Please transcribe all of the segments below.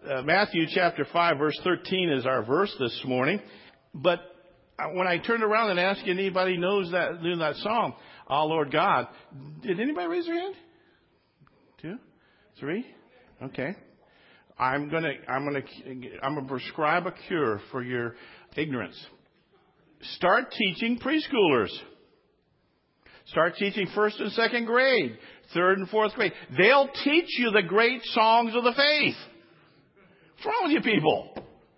Matthew chapter 5, verse 13 is our verse this morning. But when I turned around and asked if anybody knew that song, "Oh Lord God," did anybody raise their hand? 2, 3, okay. I'm gonna prescribe a cure for your ignorance. Start teaching preschoolers. Start teaching 1st and 2nd grade, 3rd and 4th grade. They'll teach you the great songs of the faith. What's wrong with you people?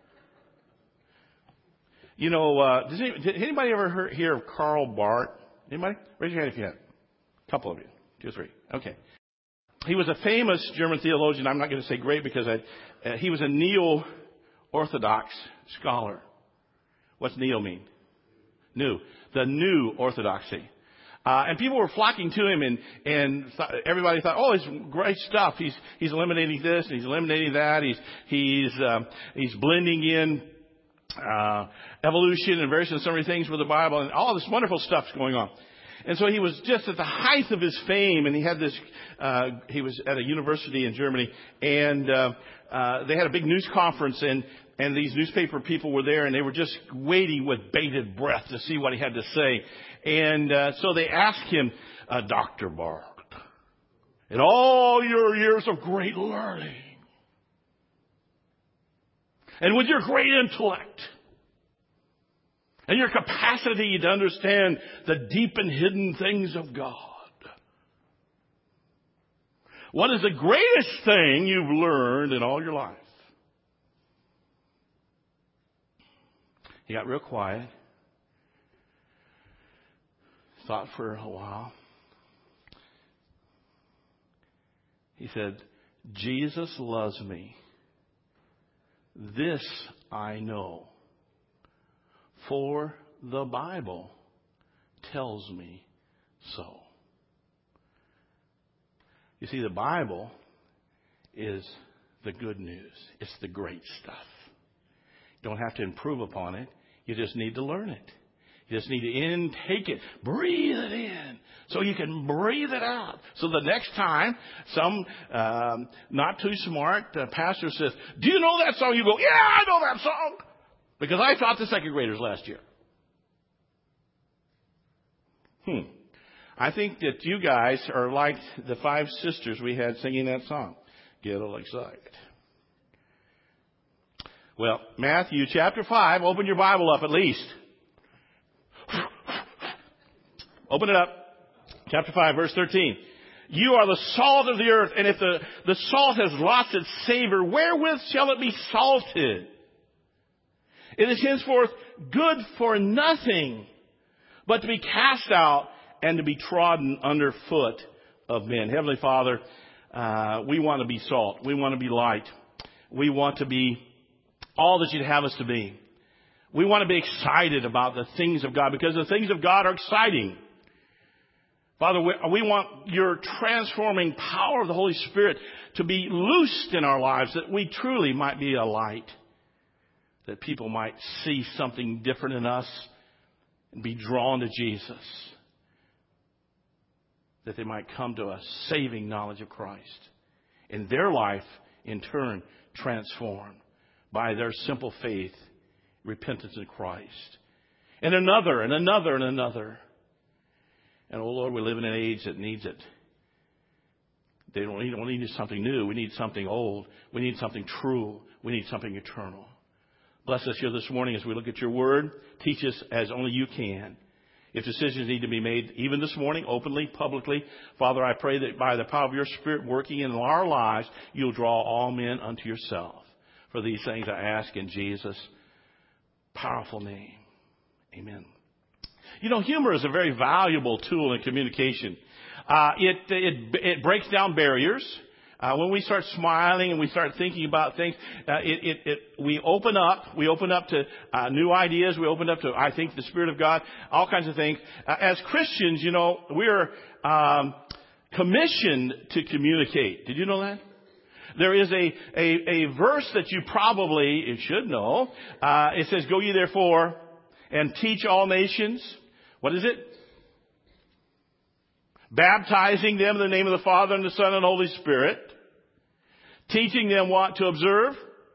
You know, did anybody ever hear of Karl Barth? Anybody? Raise your hand if you have. A couple of you. 2 or 3. Okay. He was a famous German theologian. I'm not going to say great because he was a neo-Orthodox scholar. What's neo mean? New. The new orthodoxy. And people were flocking to him, and everybody thought, "Oh, it's great stuff. He's eliminating this and he's eliminating that. He's blending in evolution and various and so many things with the Bible, and all this wonderful stuff's going on." And so he was just at the height of his fame, and he had this. He was at a university in Germany, and they had a big news conference, and these newspaper people were there, and they were just waiting with bated breath to see what he had to say. And so they asked him, "Dr. Barth, in all your years of great learning, and with your great intellect, and your capacity to understand the deep and hidden things of God, what is the greatest thing you've learned in all your life?" He got real quiet, thought for a while. He said, "Jesus loves me. This I know, for the Bible tells me so." You see, the Bible is the good news. It's the great stuff. You don't have to improve upon it. You just need to learn it. You just need to intake it. Breathe it in so you can breathe it out. So the next time some not too smart pastor says, "Do you know that song?" You go, "Yeah, I know that song, because I taught the 2nd graders last year." I think that you guys are like the 5 sisters we had singing that song. Get all excited. Well, Matthew chapter 5, open your Bible up at least. Open it up. Chapter 5, verse 13. "You are the salt of the earth, and if the salt has lost its savor, wherewith shall it be salted? It is henceforth good for nothing, but to be cast out and to be trodden under foot of men." Heavenly Father, we want to be salt. We want to be light. We want to be all that you'd have us to be. We want to be excited about the things of God, because the things of God are exciting. Father, we want your transforming power of the Holy Spirit to be loosed in our lives, that we truly might be a light, that people might see something different in us and be drawn to Jesus, that they might come to a saving knowledge of Christ, and their life, in turn, transformed by their simple faith, repentance in Christ. And another, and another, and another. And, oh Lord, we live in an age that needs it. They don't need something new. We need something old. We need something true. We need something eternal. Bless us here this morning as we look at your word. Teach us as only you can. If decisions need to be made, even this morning, openly, publicly, Father, I pray that by the power of your Spirit working in our lives, you'll draw all men unto yourself. For these things I ask in Jesus' powerful name. Amen. You know, humor is a very valuable tool in communication. It breaks down barriers. When we start smiling and we start thinking about things, we open up. We open up to new ideas. We open up to, I think, the Spirit of God, all kinds of things. As Christians, you know, we're commissioned to communicate. Did you know that? There is a verse that you probably should know. It says, "Go ye therefore and teach all nations." What is it? "Baptizing them in the name of the Father and the Son and the Holy Spirit." Teaching them what to observe?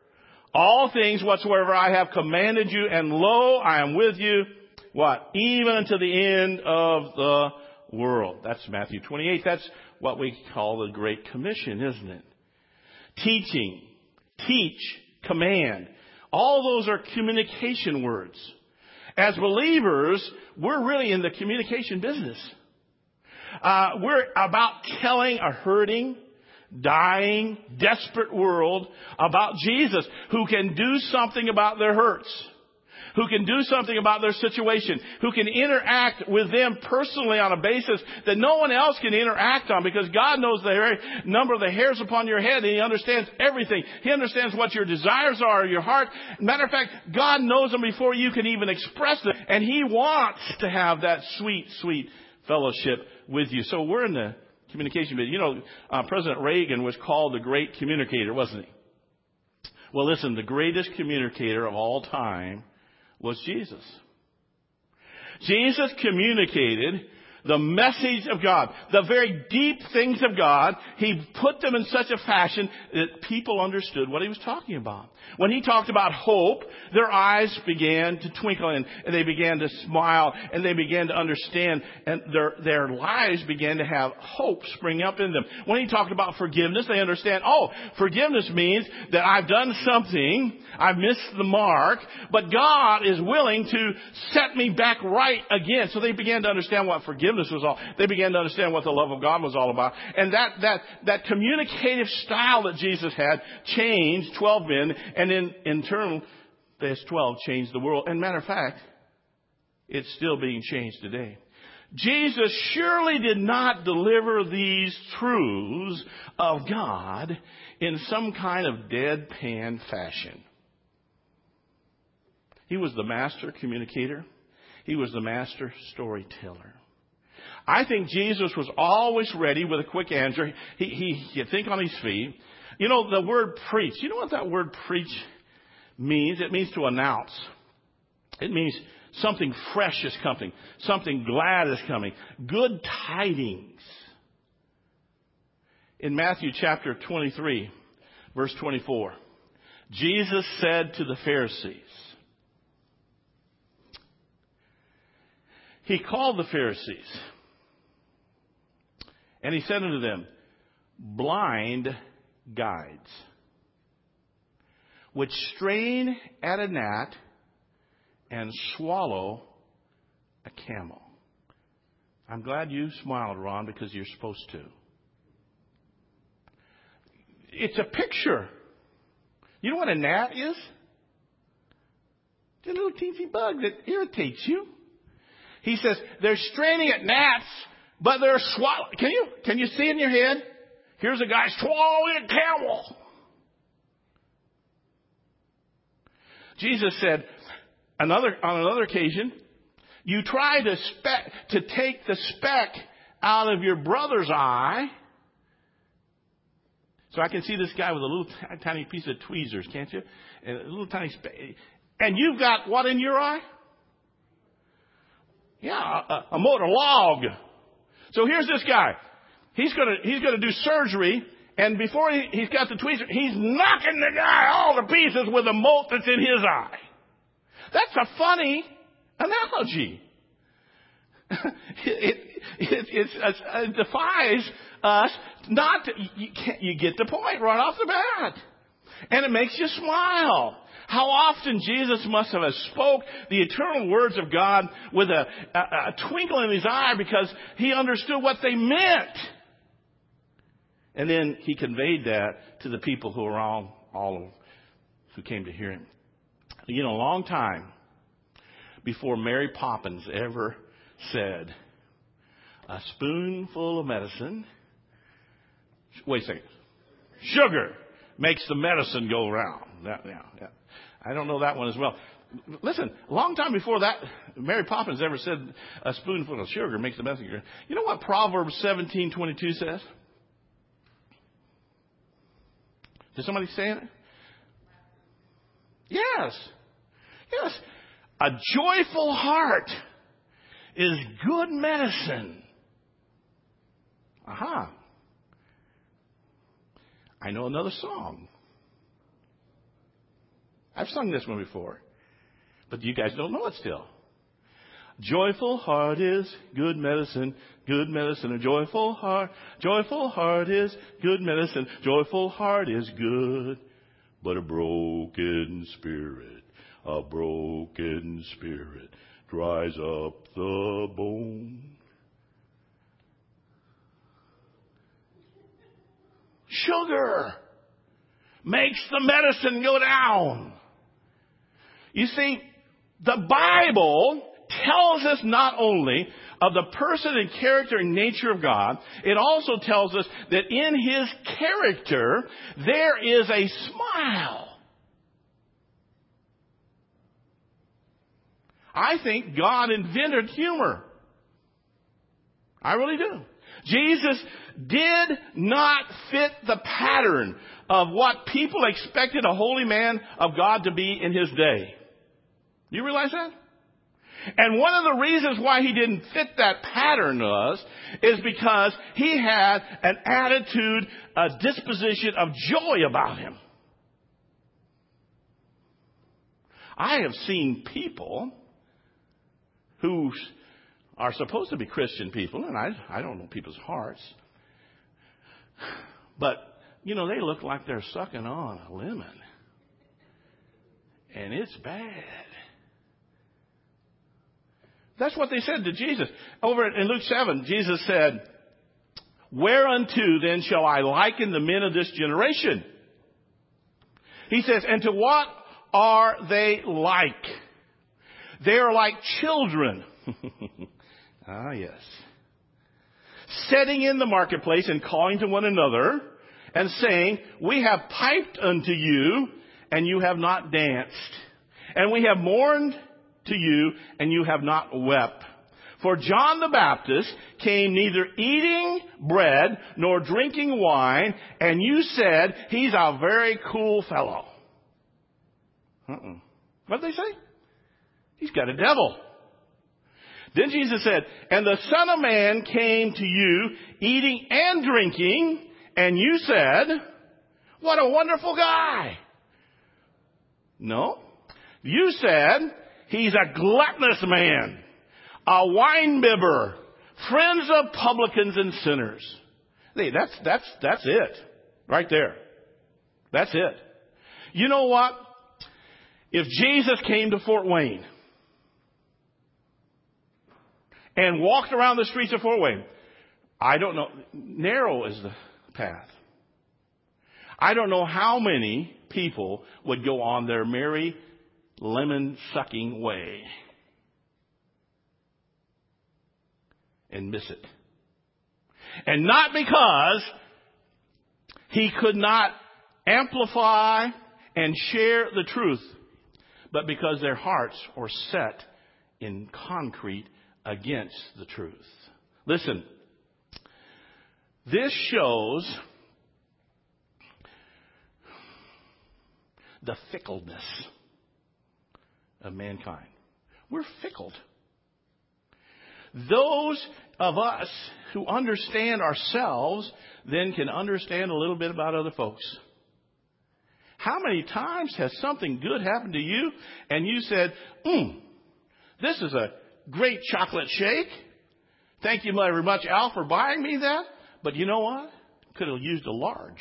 all things whatsoever I have commanded you, and lo, I am with you, what? Even unto the end of the world. That's Matthew 28. That's what we call the Great Commission, isn't it? Teaching, teach, command. All those are communication words. As believers, we're really in the communication business. We're about telling a hurting, dying, desperate world about Jesus, who can do something about their hurts, who can do something about their situation, who can interact with them personally on a basis that no one else can interact on, because God knows the very number of the hairs upon your head, and He understands everything. He understands what your desires are, your heart. Matter of fact, God knows them before you can even express them, and He wants to have that sweet, sweet fellowship with you. So we're in the communication bit. You know, President Reagan was called the great communicator, wasn't he? Well, listen, the greatest communicator of all time was Jesus. Jesus communicated the message of God, the very deep things of God. He put them in such a fashion that people understood what He was talking about. When He talked about hope, their eyes began to twinkle, and they began to smile, and they began to understand, and their lives began to have hope spring up in them. When He talked about forgiveness, they understand, oh, forgiveness means that I've done something, I've missed the mark, but God is willing to set me back right again. So they began to understand what forgiveness was all. They began to understand what the love of God was all about. And that communicative style that Jesus had changed 12 men, and in turn, this 12 changed the world. And matter of fact, it's still being changed today. Jesus surely did not deliver these truths of God in some kind of deadpan fashion. He was the master communicator. He was the master storyteller. I think Jesus was always ready with a quick answer. He could think on his feet. You know, the word preach. You know what that word preach means? It means to announce. It means something fresh is coming. Something glad is coming. Good tidings. In Matthew chapter 23, verse 24, Jesus said to the Pharisees, He called the Pharisees, and He said unto them, blind guides, which strain at a gnat and swallow a camel. I'm glad you smiled, Ron, because you're supposed to. It's a picture. You know what a gnat is? It's a little teensy bug that irritates you. He says they're straining at gnats, but they're swallowing. Can you see in your head? Here's a guy swallowing a camel. Jesus said on another occasion, you try to take the speck out of your brother's eye. So I can see this guy with a little tiny piece of tweezers, can't you? And a little tiny speck. And you've got what in your eye? Yeah, a motor log. So here's this guy. He's gonna do surgery, and before he's got the tweezer, he's knocking the guy all to pieces with a mote that's in his eye. That's a funny analogy. It defies us not to. You get the point right off the bat, and it makes you smile. How often Jesus must have spoke the eternal words of God with a twinkle in his eye, because he understood what they meant. And then he conveyed that to the people who were all who came to hear him. You know, a long time before Mary Poppins ever said, a spoonful of medicine. Wait a second. Sugar makes the medicine go round. Yeah. I don't know that one as well. Listen, a long time before that, Mary Poppins ever said a spoonful of sugar makes the medicine go round. You know what Proverbs 17:22 says? Is somebody saying it? Yes. A joyful heart is good medicine. Aha. I know another song. I've sung this one before, but you guys don't know it still. Joyful heart is good medicine, a joyful heart is good medicine, joyful heart is good, but a broken spirit dries up the bone. Sugar makes the medicine go down. You see, the Bible tells us not only of the person and character and nature of God, it also tells us that in His character there is a smile. I think God invented humor. I really do. Jesus did not fit the pattern of what people expected a holy man of God to be in his day. You realize that? And one of the reasons why he didn't fit that pattern is because he had an attitude, a disposition of joy about him. I have seen people who are supposed to be Christian people, and I don't know people's hearts, but, you know, they look like they're sucking on a lemon. And it's bad. That's what they said to Jesus. Over in Luke 7, Jesus said, "Whereunto then shall I liken the men of this generation?" He says, "And to what are they like? They are like children." Ah, yes. "Setting in the marketplace and calling to one another and saying, we have piped unto you and you have not danced. And we have mourned to you and you have not wept. For John the Baptist came neither eating bread nor drinking wine, and you said he's a very cool fellow." What did they say? He's got a devil. Then Jesus said, "And the Son of Man came to you eating and drinking, and you said, what a wonderful guy." No. You said, he's a gluttonous man, a winebibber, friends of publicans and sinners. Hey, that's it. Right there. That's it. You know what? If Jesus came to Fort Wayne and walked around the streets of Fort Wayne, I don't know, narrow is the path. I don't know how many people would go on their merry lemon-sucking way and miss it. And not because he could not amplify and share the truth, but because their hearts are set in concrete against the truth. Listen, this shows the fickleness of mankind. We're fickle. Those of us who understand ourselves then can understand a little bit about other folks. How many times has something good happened to you and you said, this is a great chocolate shake. Thank you very much, Al, for buying me that. But you know what? Could have used a large.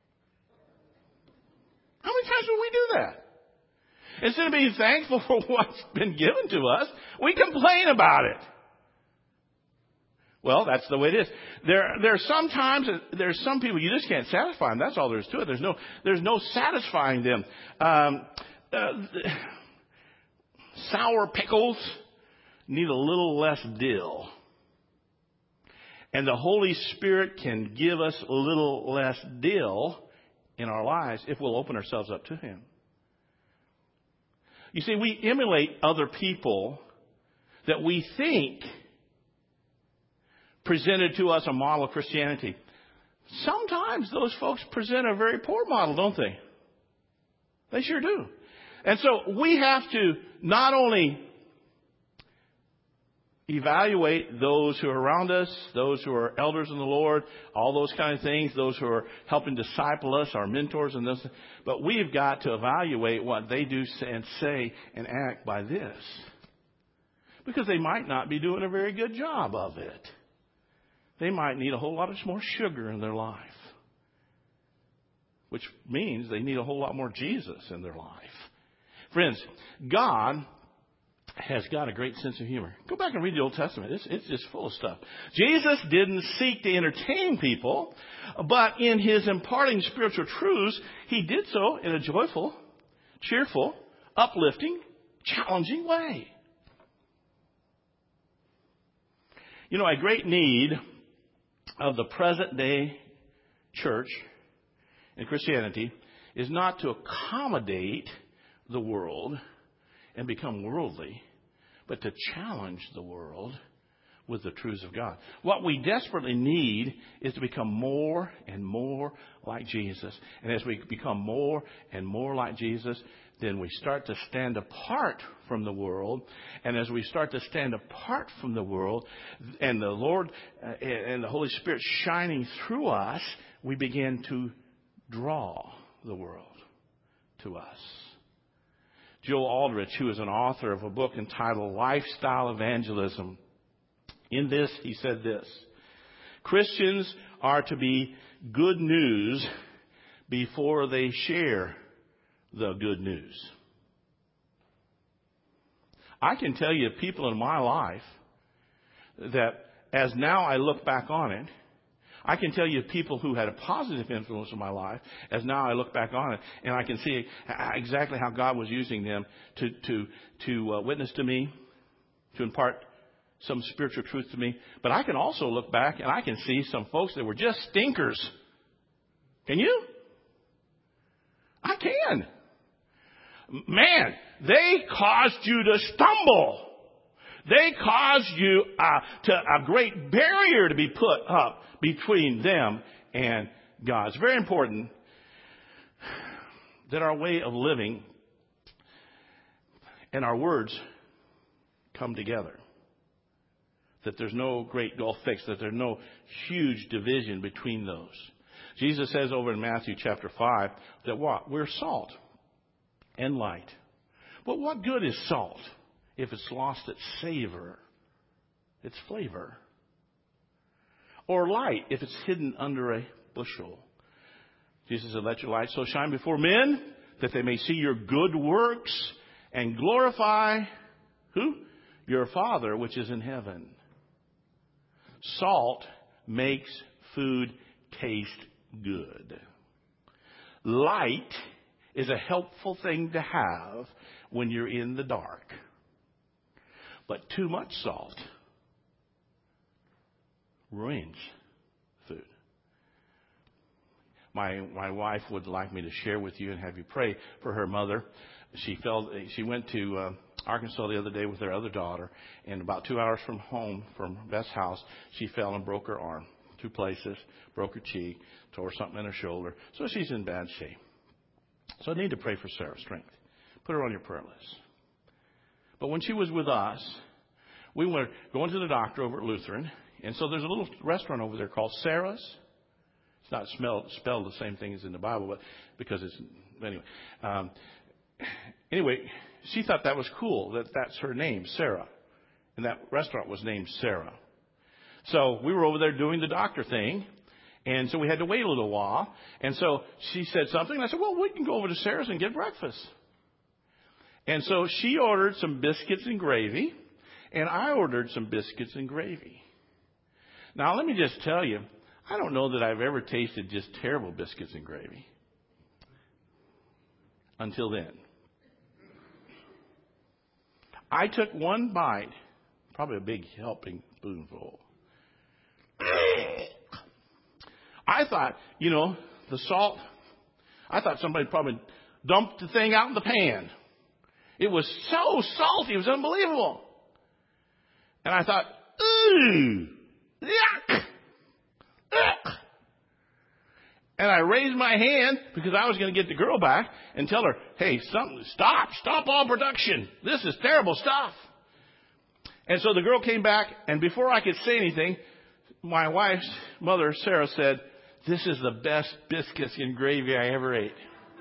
How many times will we do that? Instead of being thankful for what's been given to us, we complain about it. Well, that's the way it is. There's some people you just can't satisfy them. That's all there is to it. There's no satisfying them. Sour pickles need a little less dill. And the Holy Spirit can give us a little less dill in our lives if we'll open ourselves up to Him. You see, we emulate other people that we think presented to us a model of Christianity. Sometimes those folks present a very poor model, don't they? They sure do. And so we have to not only evaluate those who are around us, those who are elders in the Lord, all those kind of things, those who are helping disciple us, our mentors and this. But we've got to evaluate what they do and say and act by this. Because they might not be doing a very good job of it. They might need a whole lot more sugar in their life. Which means they need a whole lot more Jesus in their life. Friends, God has got a great sense of humor. Go back and read the Old Testament. It's just full of stuff. Jesus didn't seek to entertain people, but in his imparting spiritual truths, he did so in a joyful, cheerful, uplifting, challenging way. You know, a great need of the present day church and Christianity is not to accommodate the world and become worldly, but to challenge the world with the truths of God. What we desperately need is to become more and more like Jesus. And as we become more and more like Jesus, then we start to stand apart from the world. And as we start to stand apart from the world, and the Lord and the Holy Spirit shining through us, we begin to draw the world to us. Joel Aldrich, who is an author of a book entitled Lifestyle Evangelism, in this he said this: Christians are to be good news before they share the good news. I can tell you people in my life that as now I look back on it, I can tell you people who had a positive influence in my life, as now I look back on it, and I can see exactly how God was using them to witness to me, to impart some spiritual truth to me. But I can also look back and I can see some folks that were just stinkers. Can you? I can. Man, they caused you to stumble. They caused you to a great barrier to be put up between them and God. It's very important that our way of living and our words come together. That there's no great gulf fixed, that there's no huge division between those. Jesus says over in Matthew chapter 5 that what? We're salt and light. But what good is salt if it's lost its savor, its flavor? Or light if it's hidden under a bushel? Jesus said, let your light so shine before men that they may see your good works and glorify who? Your Father which is in heaven. Salt makes food taste good. Light is a helpful thing to have when you're in the dark. But too much salt ruins food. My wife would like me to share with you and have you pray for her mother. She went to Arkansas the other day with her other daughter, and about 2 hours from home, from Beth's house, she fell and broke her arm. 2 places, broke her cheek, tore something in her shoulder. So she's in bad shape. So I need to pray for Sarah's strength. Put her on your prayer list. But when she was with us, we were going to the doctor over at Lutheran. And so there's a little restaurant over there called Sarah's. It's not spelled the same thing as in the Bible, but because it's, anyway, she thought that was cool, that's her name, Sarah. And that restaurant was named Sarah. So we were over there doing the doctor thing. And so we had to wait a little while. And so she said something. And I said, well, we can go over to Sarah's and get breakfast. And so she ordered some biscuits and gravy. And I ordered some biscuits and gravy. Now, let me just tell you, I don't know that I've ever tasted just terrible biscuits and gravy. Until then. I took one bite, probably a big helping spoonful. I thought, the salt, I thought somebody probably dumped the thing out in the pan. It was so salty, it was unbelievable. And I thought, ooh, yuck, yuck. And I raised my hand because I was going to get the girl back and tell her, hey, stop all production. This is terrible stuff. And so the girl came back, and before I could say anything, my wife's mother, Sarah, said, "This is the best biscuits and gravy I ever ate."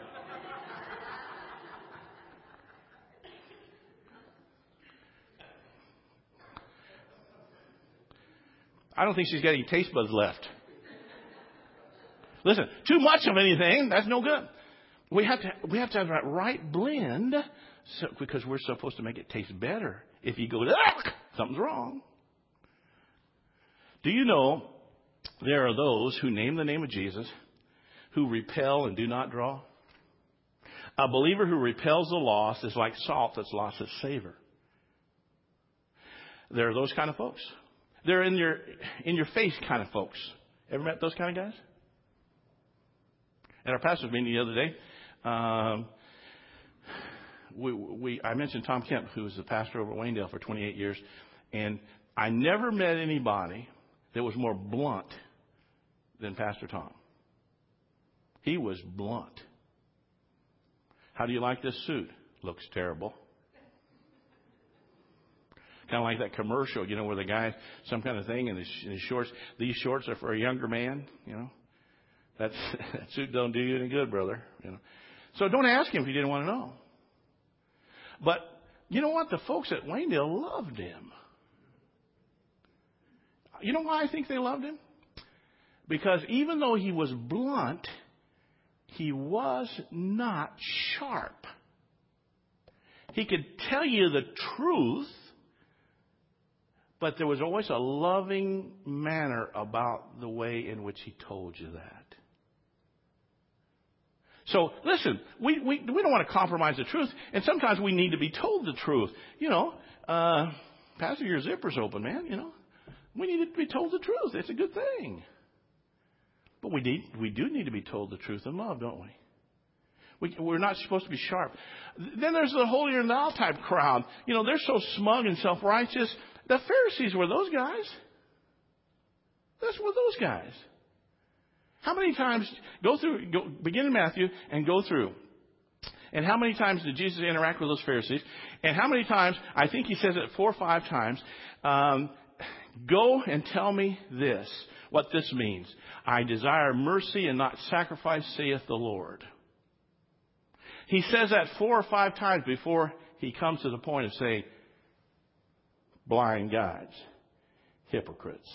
I don't think she's got any taste buds left. Listen, too much of anything, that's no good. We have to have that right blend, because we're supposed to make it taste better. If you go, something's wrong. Do you know there are those who name the name of Jesus who repel and do not draw? A believer who repels the lost is like salt that's lost its savor. There are those kind of folks. They're in your face kind of folks. Ever met those kind of guys? At our pastor's meeting the other day, I mentioned Tom Kemp, who was the pastor over at Waynedale for 28 years, and I never met anybody that was more blunt than Pastor Tom. He was blunt. How do you like this suit? Looks terrible. Kind of like that commercial, where the guy, some kind of thing in his shorts. These shorts are for a younger man, That suit don't do you any good, brother. So don't ask him if you didn't want to know. But you know what? The folks at Waynedale loved him. You know why I think they loved him? Because even though he was blunt, he was not sharp. He could tell you the truth, but there was always a loving manner about the way in which he told you that. So listen, we don't want to compromise the truth, and sometimes we need to be told the truth. Pastor, your zipper's open, man. We need to be told the truth. It's a good thing. But we do need to be told the truth in love, don't we? We're not supposed to be sharp. Then there's the holier than thou type crowd. They're so smug and self-righteous. The Pharisees were those guys. Were those guys. How many times, begin in Matthew and go through. And how many times did Jesus interact with those Pharisees? And how many times, I think he says it 4 or 5 times, go and tell me this, what this means. I desire mercy and not sacrifice, saith the Lord. He says that 4 or 5 times before he comes to the point of saying, blind guides, hypocrites.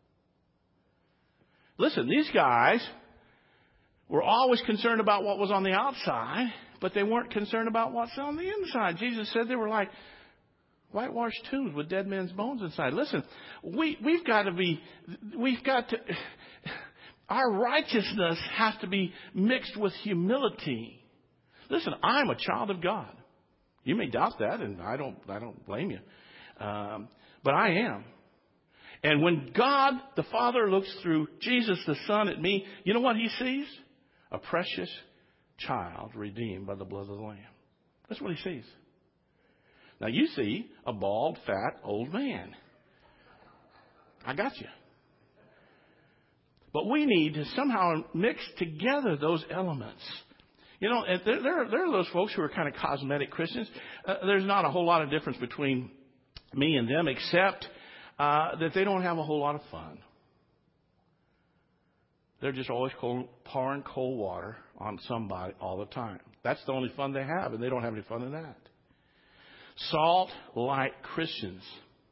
Listen, these guys were always concerned about what was on the outside, but they weren't concerned about what's on the inside. Jesus said they were like whitewashed tombs with dead men's bones inside. Listen, we've got to, our righteousness has to be mixed with humility. Listen, I'm a child of God. You may doubt that, and I don't blame you. But I am. And when God, the Father, looks through Jesus, the Son, at me, you know what he sees? A precious child redeemed by the blood of the Lamb. That's what he sees. Now you see a bald, fat, old man. I got you. But we need to somehow mix together those elements. There are those folks who are kind of cosmetic Christians. There's not a whole lot of difference between me and them, except that they don't have a whole lot of fun. They're just always pouring cold water on somebody all the time. That's the only fun they have, and they don't have any fun in that. Salt-like Christians.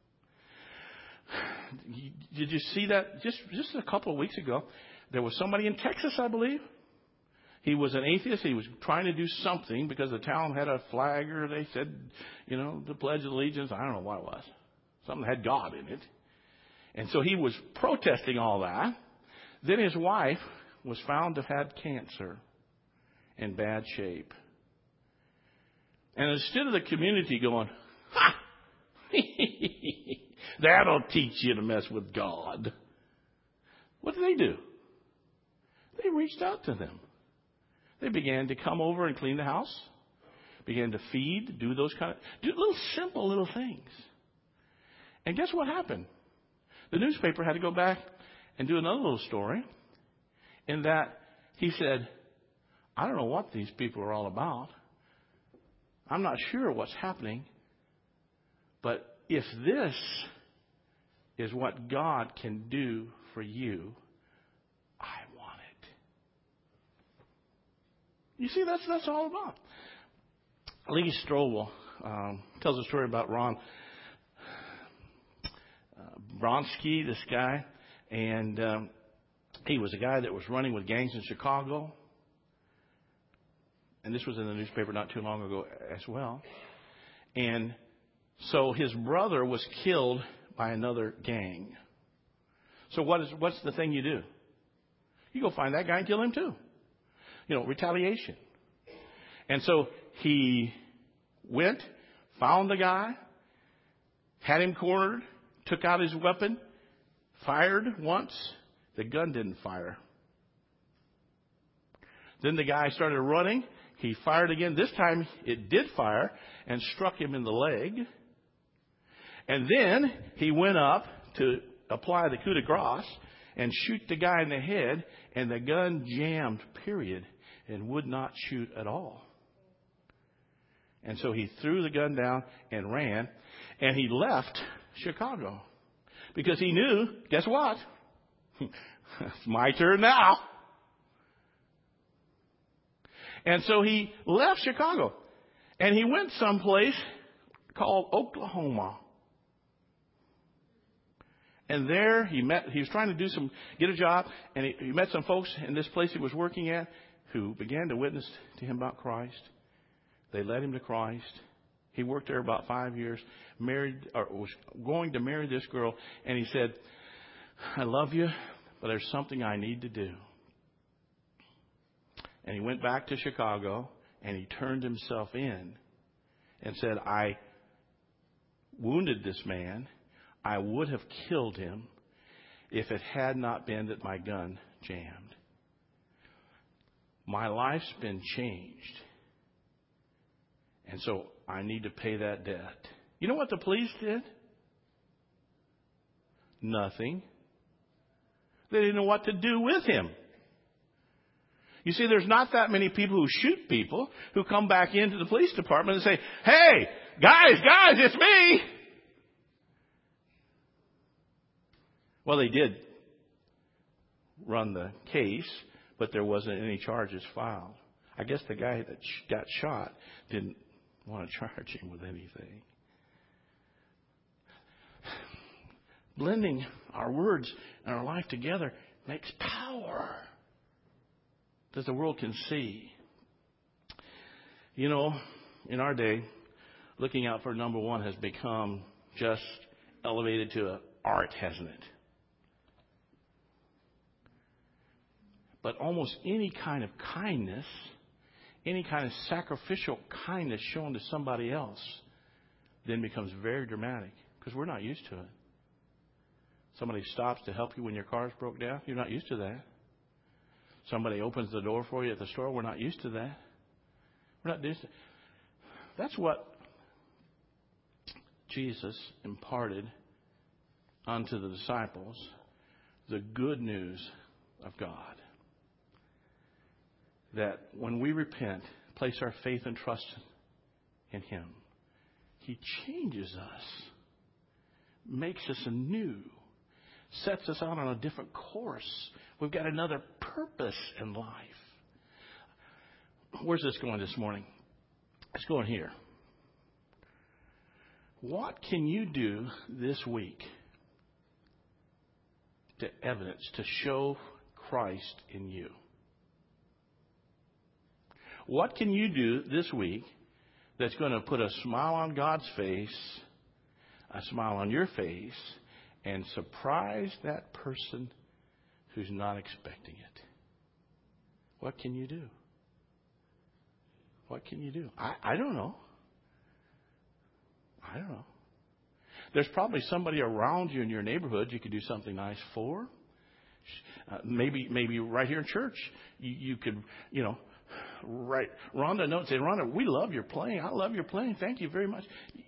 Did you see that? Just a couple of weeks ago, there was somebody in Texas, I believe. He was an atheist. He was trying to do something because the town had a flag, or they said, the Pledge of Allegiance. I don't know what it was. Something had God in it. And so he was protesting all that. Then his wife was found to have had cancer in bad shape. And instead of the community going, ha! That'll teach you to mess with God. What do? They reached out to them. They began to come over and clean the house. Began to feed, do simple little things. And guess what happened? The newspaper had to go back and do another little story in that he said, I don't know what these people are all about. I'm not sure what's happening. But if this is what God can do for you, I want it. You see, that's all about. Lee Strobel tells a story about Ron Bronski, this guy, and he was a guy that was running with gangs in Chicago. And this was in the newspaper not too long ago as well. And so his brother was killed by another gang. So what's the thing you do? You go find that guy and kill him too. Retaliation. And so he went, found the guy, had him cornered, took out his weapon, fired once. The gun didn't fire. Then the guy started running. He fired again. This time it did fire and struck him in the leg. And then he went up to apply the coup de grace and shoot the guy in the head, and the gun jammed, period, and would not shoot at all. And so he threw the gun down and ran, and he left Chicago because he knew, guess what? It's my turn now. And so he left Chicago, and he went someplace called Oklahoma. And there he was trying to get a job, and he met some folks in this place he was working at who began to witness to him about Christ. They led him to Christ. He worked there about 5 years, was going to marry this girl, and he said, I love you, but there's something I need to do. And he went back to Chicago, and he turned himself in and said, I wounded this man. I would have killed him if it had not been that my gun jammed. My life's been changed. And so I need to pay that debt. You know what the police did? Nothing. They didn't know what to do with him. You see, there's not that many people who shoot people who come back into the police department and say, hey, guys, it's me. Well, they did run the case, but there wasn't any charges filed. I guess the guy that got shot didn't want to charge him with anything. Blending our words and our life together makes power that the world can see. In our day, looking out for number one has become just elevated to an art, hasn't it? But almost any kind of kindness, any kind of sacrificial kindness shown to somebody else then becomes very dramatic because we're not used to it. Somebody stops to help you when your car's broke down. You're not used to that. Somebody opens the door for you at the store. We're not used to that. We're not used to. That's what Jesus imparted unto the disciples, the good news of God. That when we repent, place our faith and trust in Him, He changes us, makes us anew, sets us out on a different course. We've got another purpose in life. Where's this going this morning? It's going here. What can you do this week to evidence, to show Christ in you? What can you do this week that's going to put a smile on God's face, a smile on your face, and surprise that person who's not expecting it? What can you do? What can you do? I don't know. I don't know. There's probably somebody around you in your neighborhood you could do something nice for. Maybe right here in church, you could, write Rhonda a note and say, Rhonda, we love your playing. I love your playing. Thank you very much.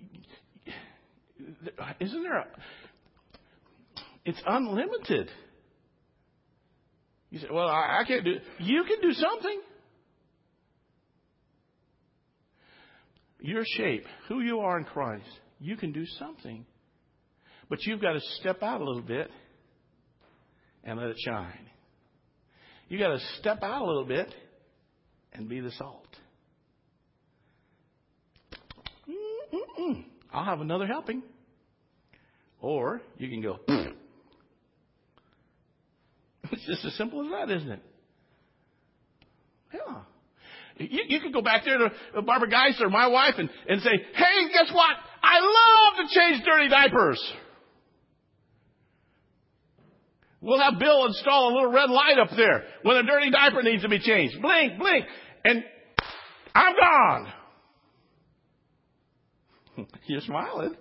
Isn't there it's unlimited. You say, well, I can't do it. You can do something. Your shape, who you are in Christ, you can do something But you've got to step out a little bit and let it shine. You've got to step out a little bit and be the salt. I'll have another helping. Or you can go, it's just as simple as that, isn't it? Yeah. You could go back there to Barbara Geisler, my wife, and say, hey, guess what? I love to change dirty diapers. We'll have Bill install a little red light up there when a dirty diaper needs to be changed. Blink, blink. And I'm gone. You're smiling.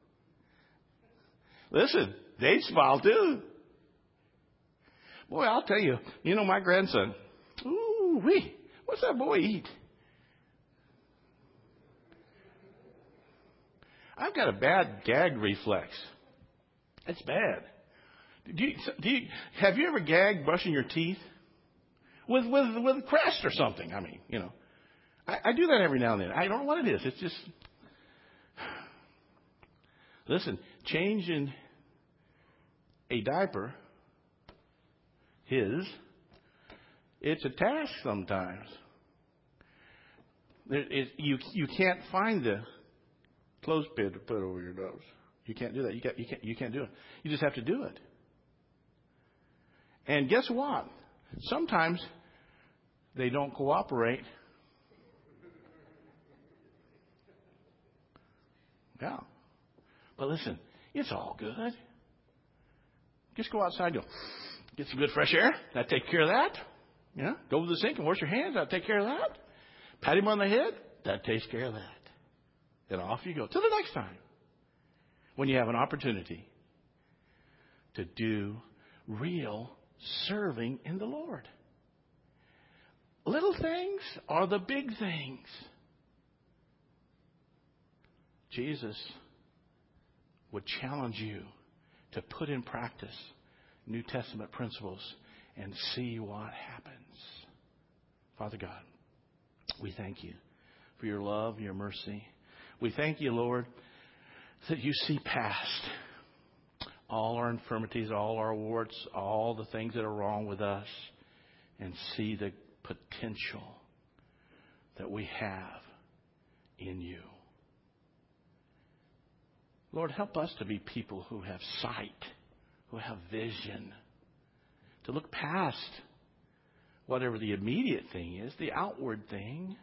Listen, they smile too. Boy, I'll tell you, my grandson, ooh-wee, what's that boy eat? I've got a bad gag reflex. It's bad. Have you ever gagged brushing your teeth? With Crest or something. I mean, I do that every now and then. I don't know what it is. It's just, listen, changing a diaper, it's a task sometimes. You can't find the clothespin to put over your nose. You can't do that. You can't do it. You just have to do it. And guess what? Sometimes they don't cooperate. Yeah. But listen, it's all good. Just go outside and go, get some good fresh air. That takes care of that. Yeah. Go to the sink and wash your hands. That'll take care of that. Pat him on the head. That takes care of that. And off you go. Till the next time. When you have an opportunity to do real serving in the Lord. Little things are the big things. Jesus would challenge you to put in practice New Testament principles and see what happens. Father God, we thank you for your love, your mercy. We thank you, Lord, that you see past all our infirmities, all our warts, all the things that are wrong with us, and see the potential that we have in you. Lord, help us to be people who have sight, who have vision, to look past whatever the immediate thing is, the outward thing,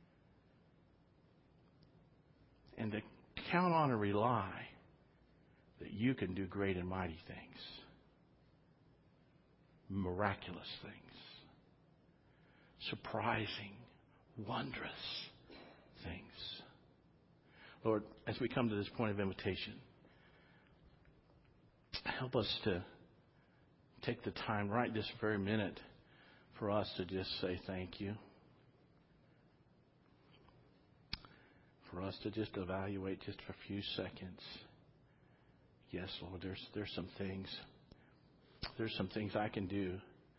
and to count on and rely that you can do great and mighty things, miraculous things, surprising, wondrous things. Lord, as we come to this point of invitation, help us to take the time right this very minute for us to just say thank you. For us to just evaluate just for a few seconds. Yes, Lord, there's some things. There's some things I can do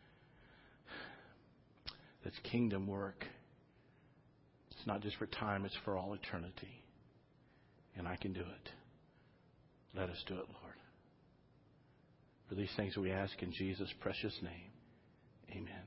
that's kingdom work. It's not just for time, it's for all eternity. And I can do it. Let us do it, Lord. For these things we ask in Jesus' precious name. Amen.